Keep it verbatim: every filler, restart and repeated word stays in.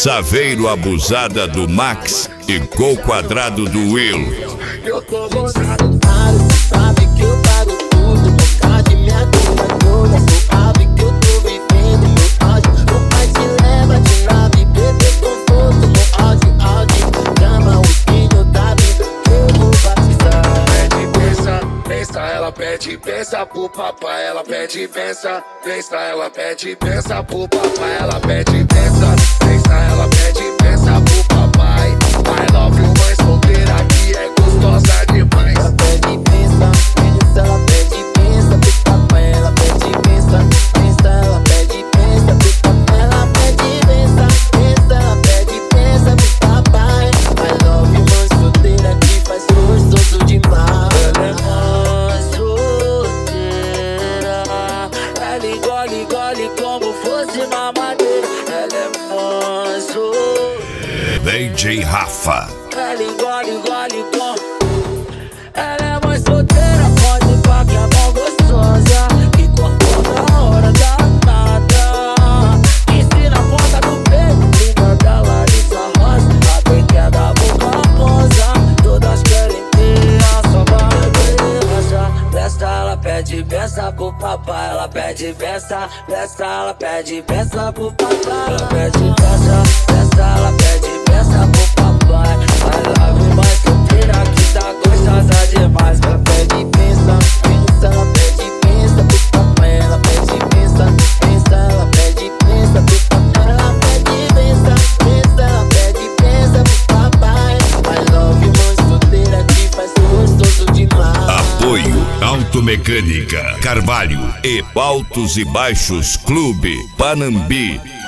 Saveiro abusada do Max e gol quadrado do Will. Eu tô gostado, sabe que eu pago tudo. Boca de minha dona toda, sabe que eu tô vivendo meu áudio. O pai te leva de nave, bebê conforto no áudio, áudio. Chama o filho da vida que eu vou batizar. Pede pensa, pensa, ela pede pensa pro papai, ela pede pensa, pensa, ela pede pensa pro papai, ela pede pensa, pensa, ela pede pensa pro papai. I love you, mãe solteira que é gostosa demais. Ela pede pensa, pensa, ela pede pensa pro papai, ela pede pensa, pensa, ela pede pensa pro papai, ela pede pensa, pensa, ela pede pensa pro papai. I love you, mãe solteira que faz gostoso demais. Ela é mãe solteira, ela engole, engole como fosse mamadeira. Ela é mãe solteira, D J Rafa. ela engole, engole com. Ela é mais solteira, pode pá que é mó gostosa. Que cortou na hora da nada. Ensina a ponta do peito, linda da Larissa Rosa. A bem que é da boca rosa. Todas querem ter a sua barriga. Festa, ela pede peça pro papai. Ela pede peça, festa, ela pede peça pro papai. Ela pede peça, festa, ela pede peça pro papai. I love you, mais solteira que tá gostosa demais. Ela pede pensa, pensa, ela pede pensa pro papai. Ela pede pensa, pensa, ela pede pensa pro papai. Ela pede pensa, pensa, ela pede pensa pro papai. I love you, mais solteira que faz gostoso demais. Apoio Automecânica Carvalho e Altos e Baixos Clube Panambi.